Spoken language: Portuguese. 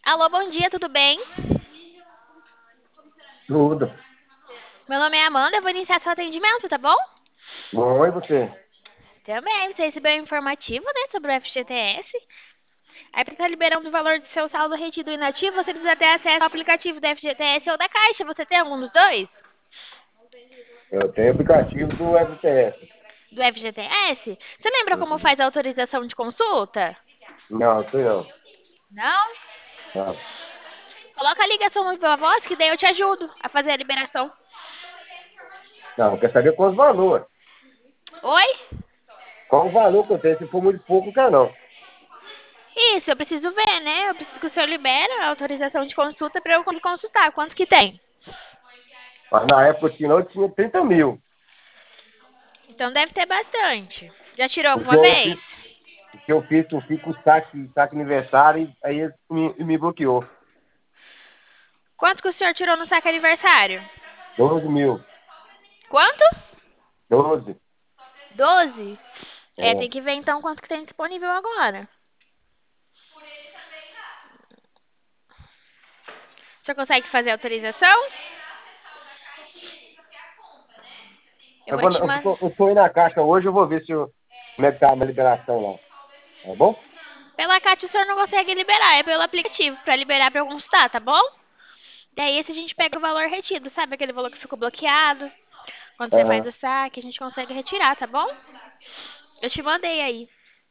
Alô, bom dia, tudo bem? Tudo. Meu nome é Amanda, eu vou iniciar seu atendimento, tá bom? Bom, e você? Também, você recebeu um informativo, né, sobre o FGTS. Aí, para estar liberando o valor do seu saldo retido inativo, você precisa ter acesso ao aplicativo do FGTS ou da Caixa. Você tem algum dos dois? Eu tenho aplicativo do FTS. Do FGTS? Você lembra como Uhum. faz a autorização de consulta? Não, sei não. Não? Não, Coloca a ligação no Viva Voz, que daí eu te ajudo a fazer a liberação. não, quer saber qual o valor. Oi? Qual o valor que eu tenho? Se for muito pouco, não quero não. Isso, eu preciso ver, né? Eu preciso que o senhor libere a autorização de consulta para eu consultar. Quanto que tem? Mas na época eu tinha 30 mil. Então deve ter bastante. Já tirou Porque alguma eu vez? fiz, porque eu fiz com o saque aniversário e aí ele me bloqueou. Quanto que o senhor tirou no saque aniversário? 12 mil. Quanto? 12. 12. É, tem É. que ver então quanto que tem disponível agora. O senhor consegue fazer a autorização? Eu vou te mandar. Eu tô aí na caixa hoje, eu vou ver como é que tá a minha liberação lá. Tá bom? Pela CAT o senhor não consegue liberar, é pelo aplicativo, pra liberar pra eu consultar, tá bom? Daí esse a gente pega o valor retido, sabe aquele valor que ficou bloqueado? Quando você faz Aham. o saque, a gente consegue retirar, tá bom? Eu te mandei aí.